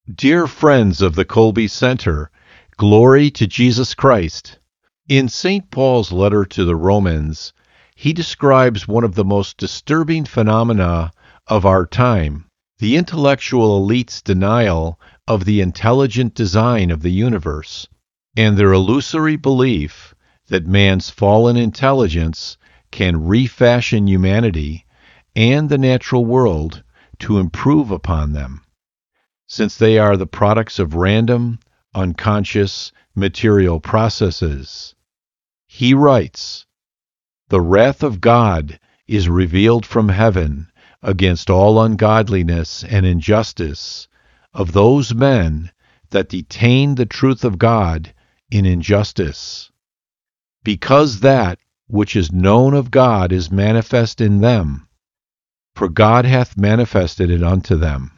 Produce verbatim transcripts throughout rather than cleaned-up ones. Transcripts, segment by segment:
Dear friends of the Colby Center, glory to Jesus Christ. In Saint Paul's letter to the Romans, he describes one of the most disturbing phenomena of our time, the intellectual elite's denial of the intelligent design of the universe, and their illusory belief that man's fallen intelligence can refashion humanity and the natural world to improve upon them, since they are the products of random, unconscious, material processes. He writes, "The wrath of God is revealed from heaven against all ungodliness and injustice of those men that detain the truth of God in injustice, because that which is known of God is manifest in them, for God hath manifested it unto them.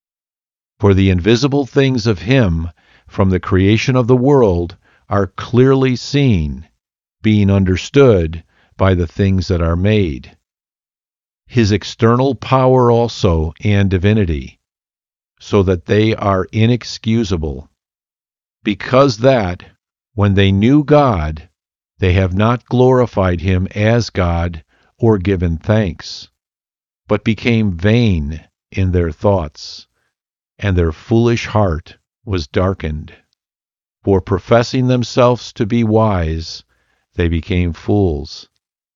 For the invisible things of him from the creation of the world are clearly seen, being understood by the things that are made, his external power also and divinity, so that they are inexcusable, because that, when they knew God, they have not glorified him as God or given thanks, but became vain in their thoughts, and their foolish heart was darkened. For professing themselves to be wise, they became fools."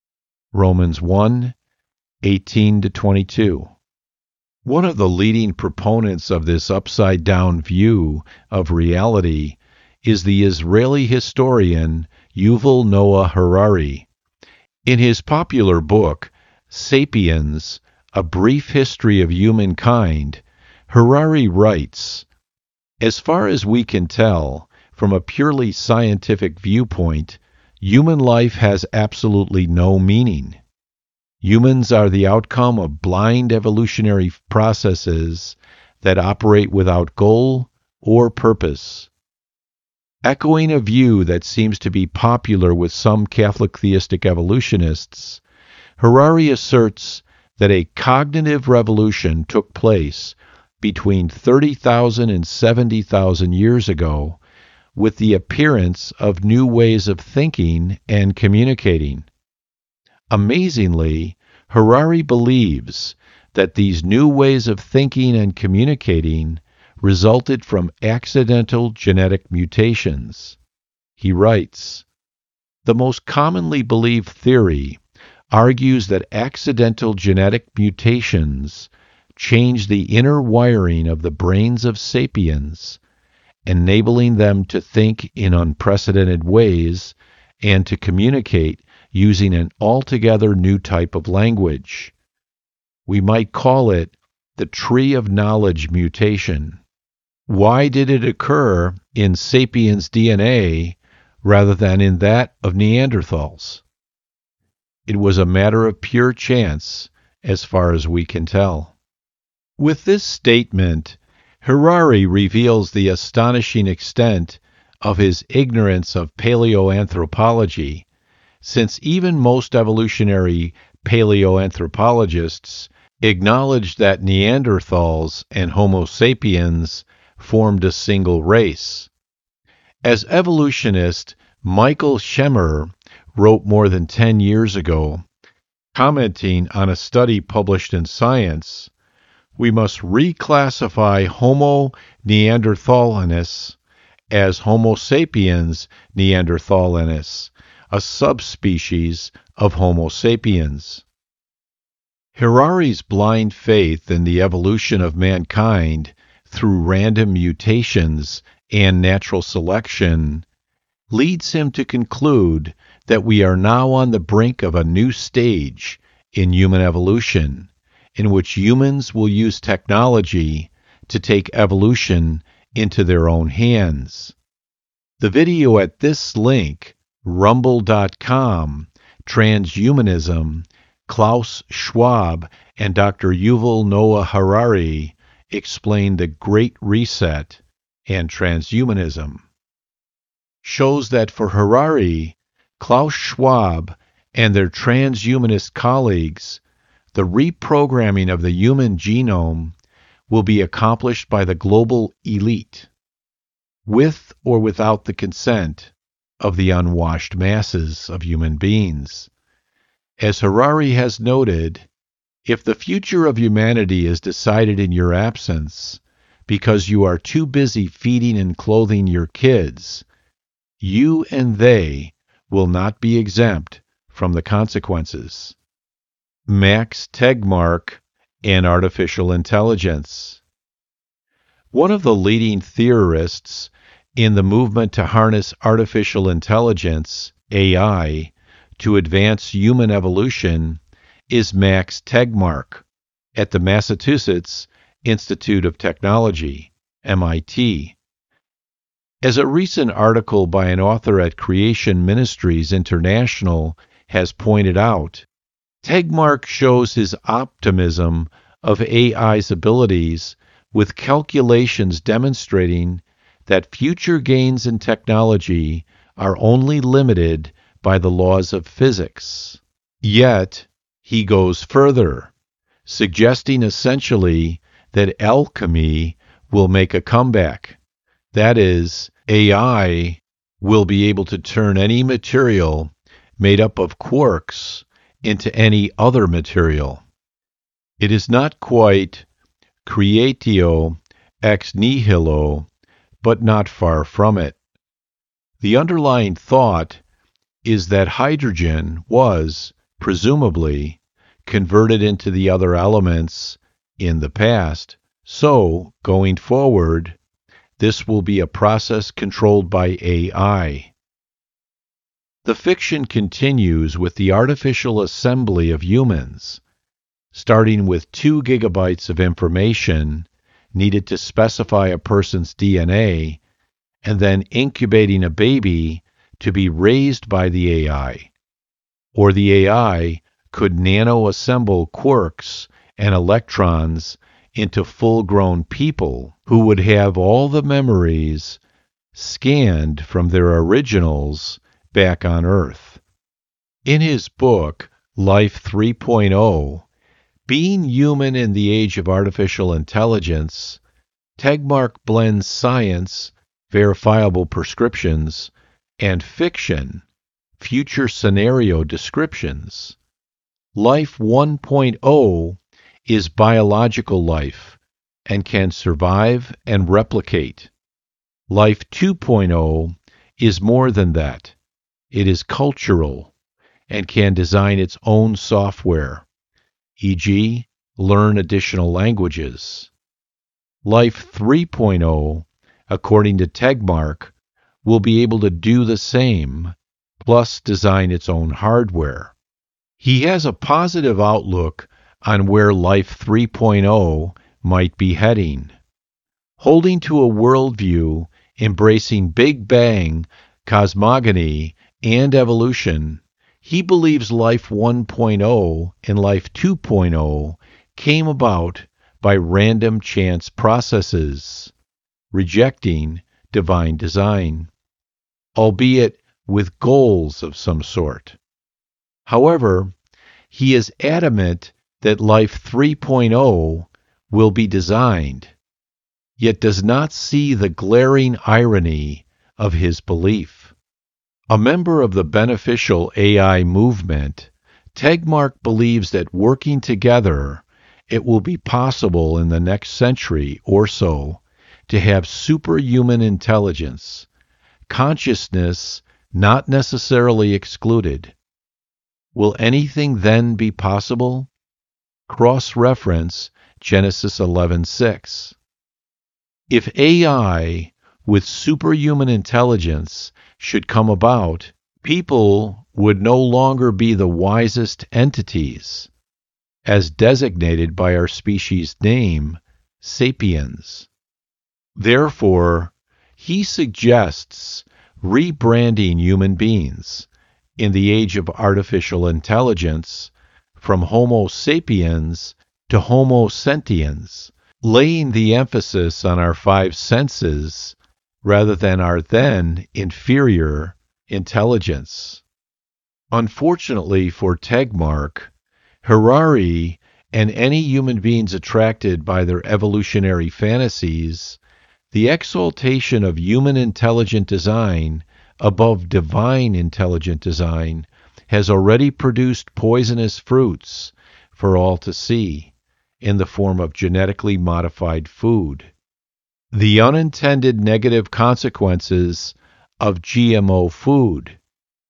Romans one, eighteen to twenty-two. One of the leading proponents of this upside-down view of reality is the Israeli historian Yuval Noah Harari. In his popular book, Sapiens, A Brief History of Humankind, Harari writes, "As far as we can tell, from a purely scientific viewpoint, human life has absolutely no meaning. Humans are the outcome of blind evolutionary processes that operate without goal or purpose." Echoing a view that seems to be popular with some Catholic theistic evolutionists, Harari asserts that a cognitive revolution took place between thirty thousand and seventy thousand years ago with the appearance of new ways of thinking and communicating. Amazingly, Harari believes that these new ways of thinking and communicating resulted from accidental genetic mutations. He writes, "The most commonly believed theory argues that accidental genetic mutations change the inner wiring of the brains of sapiens, enabling them to think in unprecedented ways and to communicate using an altogether new type of language. We might call it the tree of knowledge mutation. Why did it occur in sapiens' D N A rather than in that of Neanderthals? It was a matter of pure chance, as far as we can tell." With this statement, Harari reveals the astonishing extent of his ignorance of paleoanthropology, since even most evolutionary paleoanthropologists acknowledge that Neanderthals and Homo sapiens formed a single race. As evolutionist Michael Shemer wrote more than ten years ago, commenting on a study published in Science, "We must reclassify Homo neanderthalensis as Homo sapiens neanderthalensis, a subspecies of Homo sapiens." Harari's blind faith in the evolution of mankind through random mutations and natural selection leads him to conclude that we are now on the brink of a new stage in human evolution, in which humans will use technology to take evolution into their own hands. The video at this link, rumble dot com, Transhumanism, Klaus Schwab and Doctor Yuval Noah Harari explain the Great Reset and transhumanism, shows that for Harari, Klaus Schwab, and their transhumanist colleagues, the reprogramming of the human genome will be accomplished by the global elite, with or without the consent of the unwashed masses of human beings. As Harari has noted, if the future of humanity is decided in your absence because you are too busy feeding and clothing your kids, you and they will not be exempt from the consequences. Max Tegmark and Artificial Intelligence. One of the leading theorists in the movement to harness artificial intelligence, A I, to advance human evolution is Max Tegmark at the Massachusetts Institute of Technology, M I T. As a recent article by an author at Creation Ministries International has pointed out, Tegmark shows his optimism of A I's abilities with calculations demonstrating that future gains in technology are only limited by the laws of physics. Yet, he goes further, suggesting essentially that alchemy will make a comeback. That is, A I will be able to turn any material made up of quarks into any other material. It is not quite creatio ex nihilo, but not far from it. The underlying thought is that hydrogen was, presumably, converted into the other elements in the past, so, going forward, this will be a process controlled by A I. The fiction continues with the artificial assembly of humans, starting with two gigabytes of information needed to specify a person's D N A, and then incubating a baby to be raised by the A I. Or the A I could nano-assemble quarks and electrons into full-grown people who would have all the memories scanned from their originals back on Earth. In his book, Life three point oh, Being Human in the Age of Artificial Intelligence, Tegmark blends science, verifiable prescriptions, and fiction, future scenario descriptions. Life one point oh is biological life and can survive and replicate. Life two point oh is more than that. It is cultural and can design its own software, for example, learn additional languages. Life three point oh, according to Tegmark, will be able to do the same, plus design its own hardware. He has a positive outlook on where Life three point oh might be heading. Holding to a worldview embracing Big Bang, cosmogony, and evolution, he believes Life one point oh and Life two point oh came about by random chance processes, rejecting divine design, albeit with goals of some sort. However, he is adamant that Life three point oh will be designed, yet does not see the glaring irony of his belief. A member of the beneficial A I movement, Tegmark believes that working together, it will be possible in the next century or so to have superhuman intelligence, consciousness not necessarily excluded. Will anything then be possible? Cross-reference Genesis eleven six. If A I with superhuman intelligence should come about, people would no longer be the wisest entities, as designated by our species' name, sapiens. Therefore, he suggests rebranding human beings in the age of artificial intelligence from Homo sapiens to Homo sentiens, laying the emphasis on our five senses rather than our then inferior intelligence. Unfortunately for Tegmark, Harari and any human beings attracted by their evolutionary fantasies, the exaltation of human intelligent design above divine intelligent design has already produced poisonous fruits for all to see in the form of genetically modified food. The unintended negative consequences of G M O food.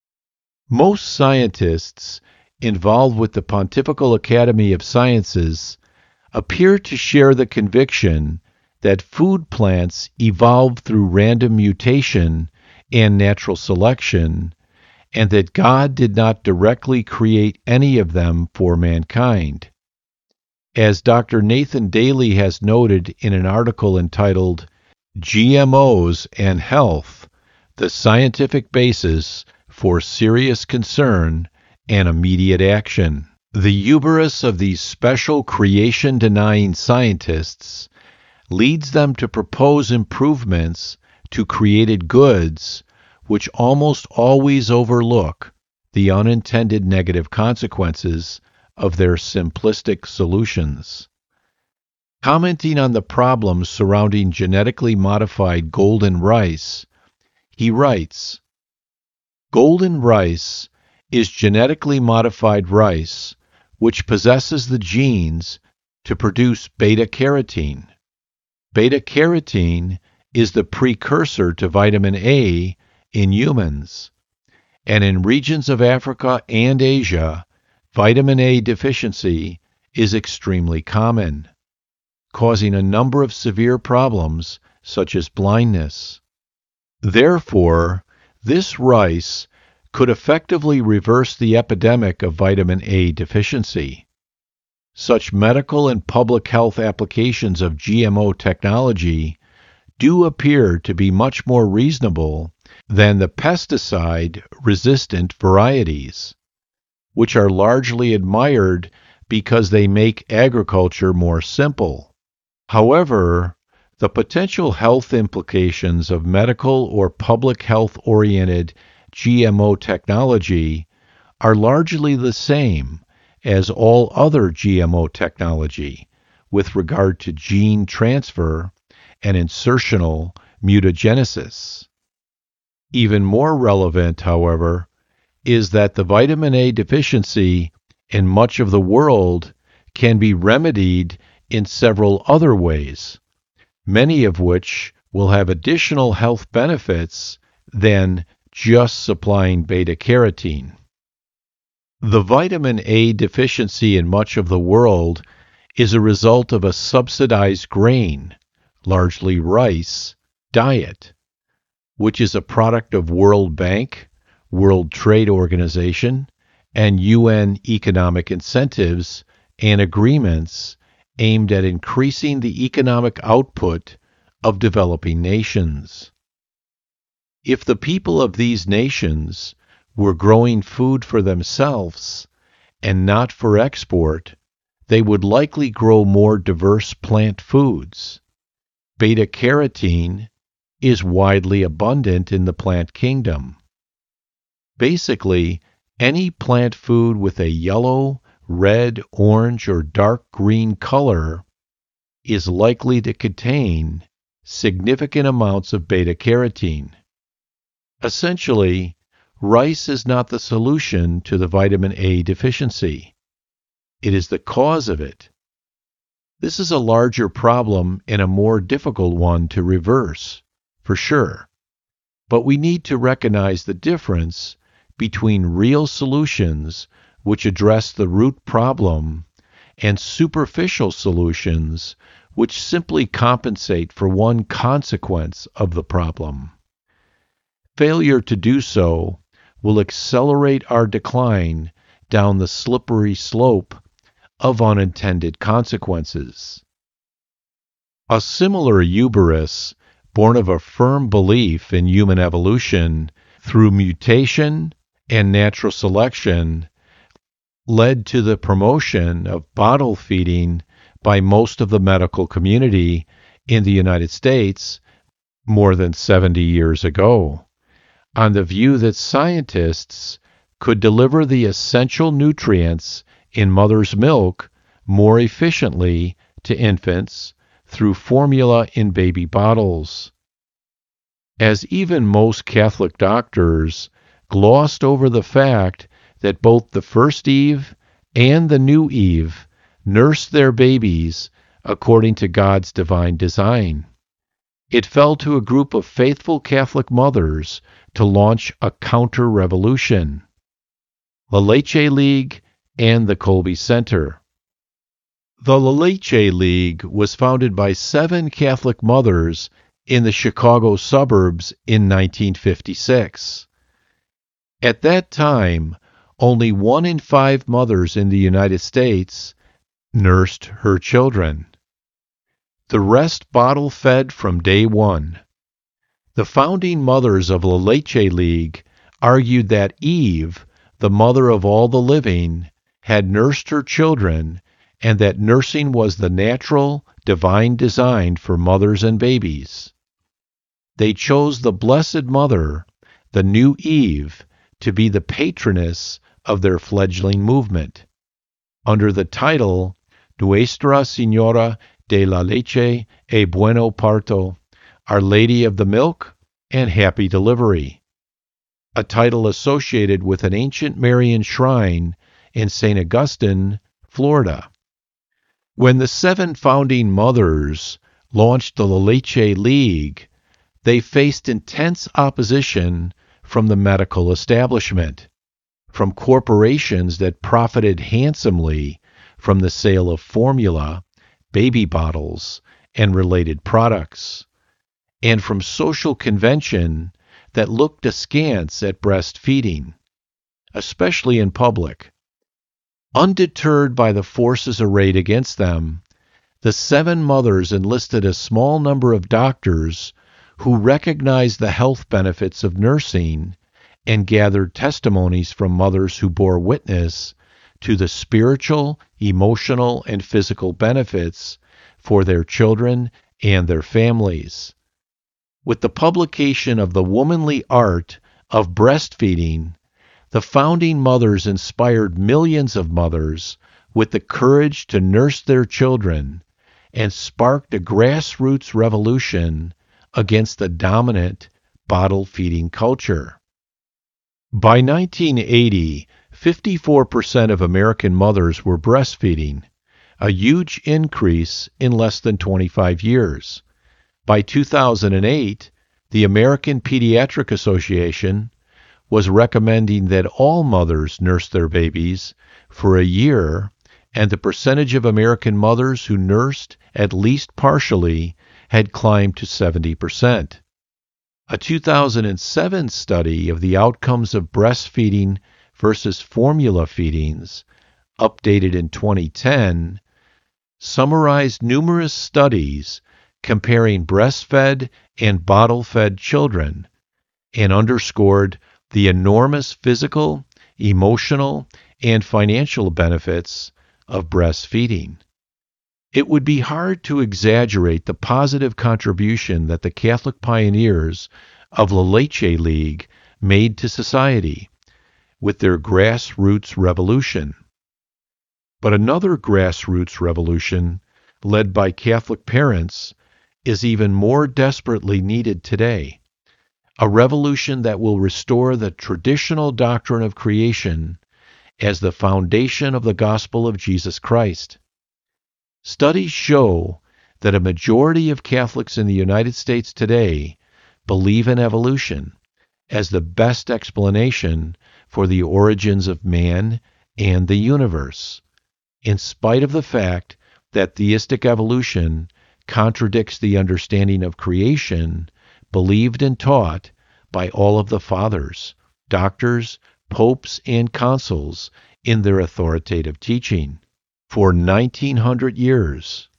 Most scientists involved with the Pontifical Academy of Sciences appear to share the conviction that food plants evolved through random mutation and natural selection, and that God did not directly create any of them for mankind. As Doctor Nathan Daly has noted in an article entitled G M Os and Health, the Scientific Basis for Serious Concern and Immediate Action. The hubris of these special creation-denying scientists leads them to propose improvements to created goods which almost always overlook the unintended negative consequences of their simplistic solutions. Commenting on the problems surrounding genetically modified golden rice, he writes, "Golden rice is genetically modified rice which possesses the genes to produce beta-carotene. Beta-carotene is the precursor to vitamin A in humans, and in regions of Africa and Asia, vitamin A deficiency is extremely common, causing a number of severe problems such as blindness. Therefore, this rice could effectively reverse the epidemic of vitamin A deficiency. Such medical and public health applications of G M O technology do appear to be much more reasonable than the pesticide-resistant varieties, which are largely admired because they make agriculture more simple. However, the potential health implications of medical or public health-oriented G M O technology are largely the same as all other G M O technology with regard to gene transfer and insertional mutagenesis. Even more relevant, however, is that the vitamin A deficiency in much of the world can be remedied in several other ways, many of which will have additional health benefits than just supplying beta-carotene. The vitamin A deficiency in much of the world is a result of a subsidized grain, largely rice, diet, which is a product of World Bank, World Trade Organization, and U N economic incentives and agreements aimed at increasing the economic output of developing nations. If the people of these nations were growing food for themselves and not for export, they would likely grow more diverse plant foods. Beta-carotene is widely abundant in the plant kingdom. Basically, any plant food with a yellow, red, orange, or dark green color is likely to contain significant amounts of beta-carotene. Essentially, rice is not the solution to the vitamin A deficiency. It is the cause of it. This is a larger problem and a more difficult one to reverse, for sure. But we need to recognize the difference between real solutions which address the root problem and superficial solutions which simply compensate for one consequence of the problem. Failure to do so will accelerate our decline down the slippery slope of unintended consequences. A similar hubris, born of a firm belief in human evolution through mutation and natural selection, led to the promotion of bottle feeding by most of the medical community in the United States more than seventy years ago, on the view that scientists could deliver the essential nutrients in mother's milk more efficiently to infants through formula in baby bottles. As even most Catholic doctors glossed over the fact that both the first Eve and the new Eve nursed their babies according to God's divine design. It fell to a group of faithful Catholic mothers to launch a counter-revolution, La Leche League and the Kolbe Center. The La Leche League was founded by seven Catholic mothers in the Chicago suburbs in nineteen fifty-six. At that time, only one in five mothers in the United States nursed her children. The rest bottle-fed from day one. The founding mothers of La Leche League argued that Eve, the mother of all the living, had nursed her children, and that nursing was the natural, divine design for mothers and babies. They chose the Blessed Mother, the new Eve, to be the patroness of their fledgling movement, under the title Nuestra Señora de la Leche e Bueno Parto, Our Lady of the Milk and Happy Delivery, a title associated with an ancient Marian shrine in Saint Augustine, Florida. When the seven founding mothers launched the La Leche League, they faced intense opposition from the medical establishment, from corporations that profited handsomely from the sale of formula, baby bottles, and related products, and from social convention that looked askance at breastfeeding, especially in public. Undeterred by the forces arrayed against them, the seven mothers enlisted a small number of doctors who recognized the health benefits of nursing and gathered testimonies from mothers who bore witness to the spiritual, emotional, and physical benefits for their children and their families. With the publication of The Womanly Art of Breastfeeding, the founding mothers inspired millions of mothers with the courage to nurse their children and sparked a grassroots revolution against the dominant bottle-feeding culture. By nineteen eighty, fifty-four percent of American mothers were breastfeeding, a huge increase in less than twenty-five years. By two thousand eight, the American Pediatric Association was recommending that all mothers nurse their babies for a year, and the percentage of American mothers who nursed at least partially had climbed to seventy percent. A two thousand seven study of the outcomes of breastfeeding versus formula feedings, updated in twenty ten, summarized numerous studies comparing breastfed and bottle-fed children and underscored the enormous physical, emotional, and financial benefits of breastfeeding. It would be hard to exaggerate the positive contribution that the Catholic pioneers of La Leche League made to society with their grassroots revolution. But another grassroots revolution, led by Catholic parents, is even more desperately needed today. A revolution that will restore the traditional doctrine of creation as the foundation of the gospel of Jesus Christ. Studies show that a majority of Catholics in the United States today believe in evolution as the best explanation for the origins of man and the universe, in spite of the fact that theistic evolution contradicts the understanding of creation believed and taught by all of the fathers, doctors, popes, and consuls in their authoritative teaching for nineteen hundred years.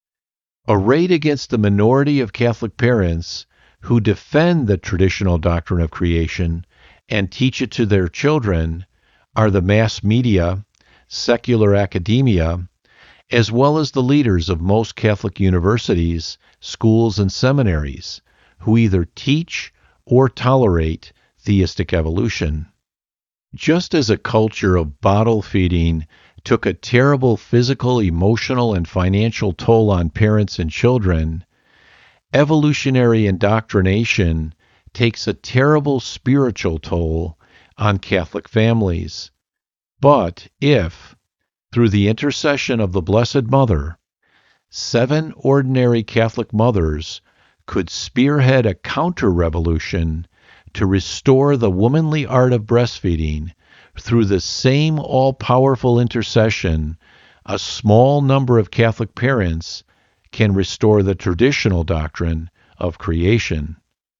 Arrayed against the minority of Catholic parents who defend the traditional doctrine of creation and teach it to their children are the mass media, secular academia, as well as the leaders of most Catholic universities, schools, and seminaries, who either teach or tolerate theistic evolution. Just as a culture of bottle feeding took a terrible physical, emotional, and financial toll on parents and children, evolutionary indoctrination takes a terrible spiritual toll on Catholic families. But if, through the intercession of the Blessed Mother, seven ordinary Catholic mothers could spearhead a counter-revolution to restore the womanly art of breastfeeding through the same all-powerful intercession, a small number of Catholic parents can restore the traditional doctrine of creation.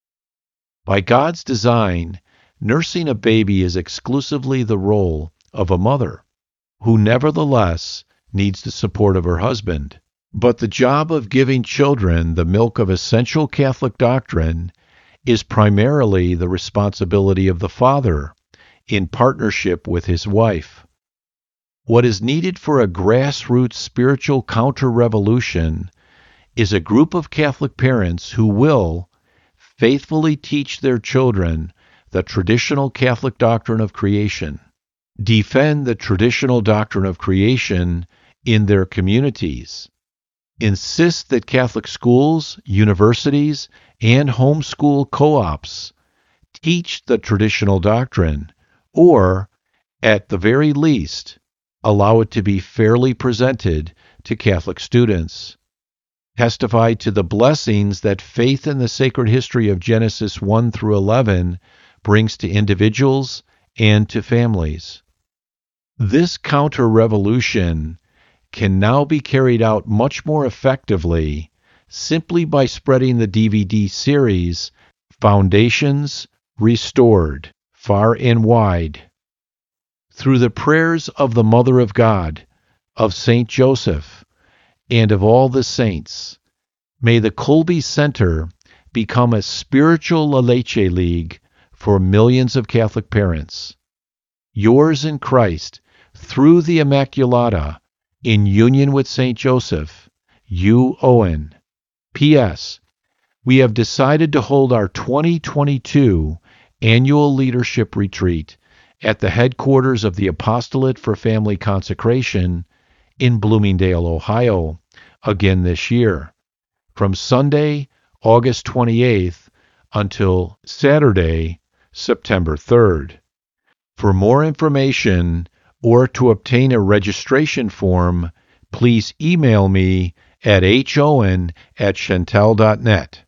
By God's design, nursing a baby is exclusively the role of a mother, who nevertheless needs the support of her husband. But the job of giving children the milk of essential Catholic doctrine is primarily the responsibility of the father in partnership with his wife. What is needed for a grassroots spiritual counter-revolution is a group of Catholic parents who will faithfully teach their children the traditional Catholic doctrine of creation, defend the traditional doctrine of creation in their communities, insist that Catholic schools, universities, and homeschool co-ops teach the traditional doctrine, or, at the very least, allow it to be fairly presented to Catholic students. Testify to the blessings that faith in the sacred history of Genesis one through eleven brings to individuals and to families. This counter-revolution can now be carried out much more effectively simply by spreading the D V D series Foundations Restored far and wide. Through the prayers of the Mother of God, of Saint Joseph, and of all the saints, may the Kolbe Center become a spiritual La Leche League for millions of Catholic parents. Yours in Christ, through the Immaculata, in union with Saint Joseph, Hugh Owen. P S. We have decided to hold our twenty twenty-two annual leadership retreat at the headquarters of the Apostolate for Family Consecration in Bloomingdale, Ohio, again this year, from Sunday, August twenty-eighth, until Saturday, September third. For more information or to obtain a registration form, please email me at hoen at chantel dot net.